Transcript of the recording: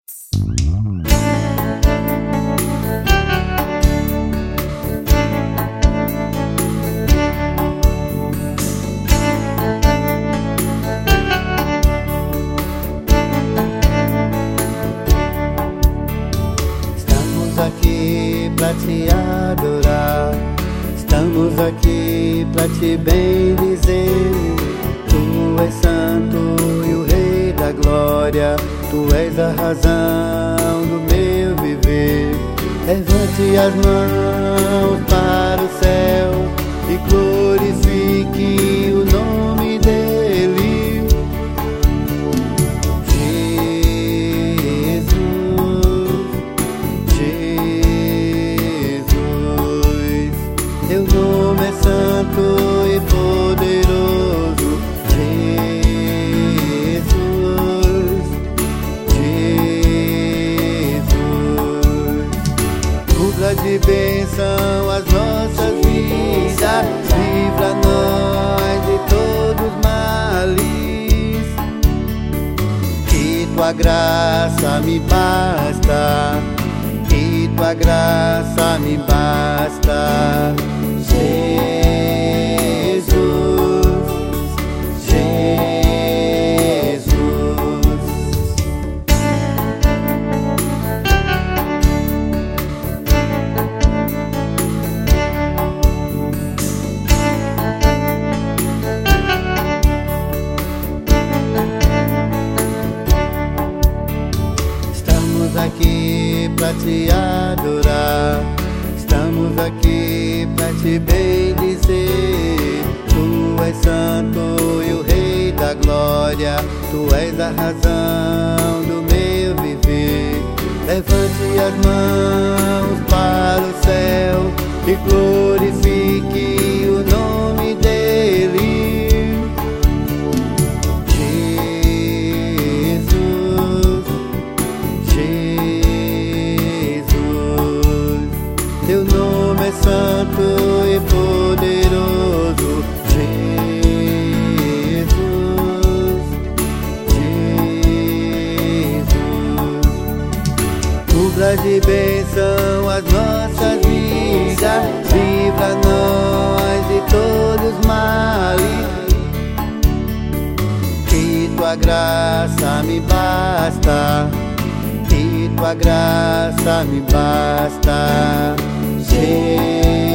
Estamos aqui pra te adorar, estamos aqui pra te bendizer. Tu és santo e o Rei da glória, tu és a razão do meu viver. Levante as mãos para o céu e glorifique o nome dele. Teu nome é santo e poderoso, Jesus, Jesus. Cubra de bênção as nossas vidas, livra-nós de todos os males. Que tua graça me basta, que tua graça me basta. Jesus, Jesus. Estamos aqui pra te adorar, estamos aqui pra te bendizer. Tu és santo e o Rei da glória, tu és a razão do meu viver. Levante as mãos para o céu e glorifique o nome dele. Jesus, Jesus. Teu nome é santo e poderoso, Jesus, Jesus. Cubra de bênção as nossas vidas, livra-nós de todos os males. Que tua graça me basta, que tua graça me basta. Jesus.